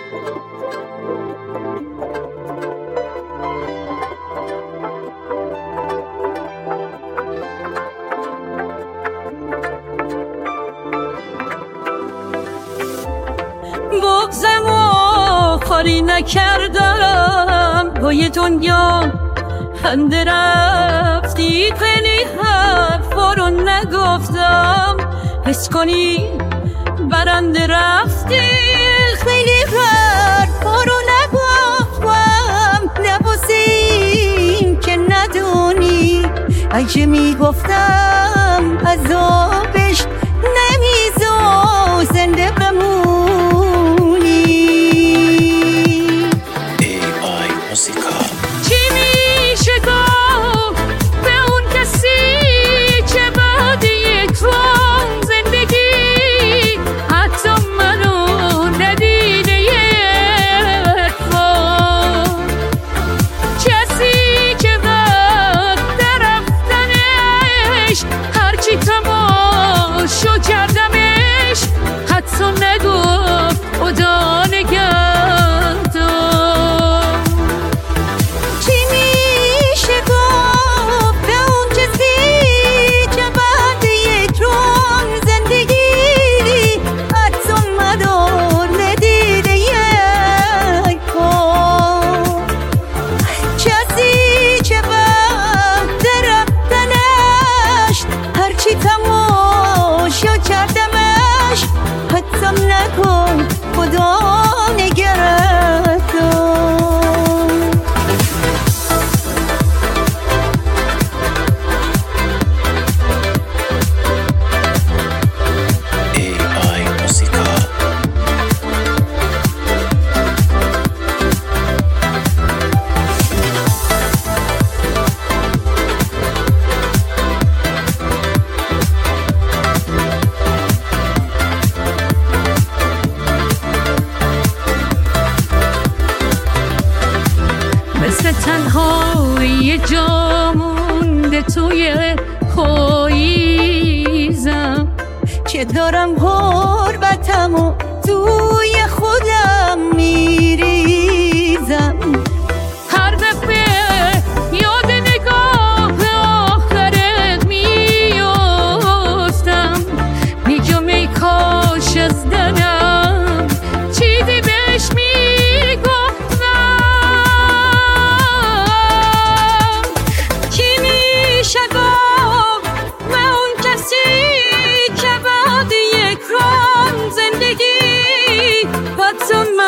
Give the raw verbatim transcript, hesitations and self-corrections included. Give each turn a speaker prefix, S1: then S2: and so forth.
S1: بغزم و خالی نکردم پای دنیا خنده رفتی خیلی حرفا رو نگفتم حس کنی برنده رفتی خیلی حرفا رو نگفتم نباسیم که ندونی اگه میگفتم عذابش نمیزا زنده بمونی
S2: ای آی موسیقا
S1: چی میشه گفت به اون کسی که بعد یک روز زندگی حتی منو ندیده یک بار کسی که وقت رفتنش هرچی تماشا کردمش حتی نگفت خدا نگهدار چی میشه گفت به اون کسی که بعد یک روز زندگی حتی منو ندیده یک بار کسی که وقت رفتنش هرچی تماشا کردمش حتی نکن خدا نگهدار
S2: ای آی موسیقا
S1: مثل تنهایی جا مونده توی پاییزم که دارم غربتمو توی خودم میریزم هر دفعه یاد نگاه آخرت میافتم میگم ای کاش از دلم چیزی بهش میگفتم کی میشه گفت به اون کسی که بعد یک روز زندگی حتی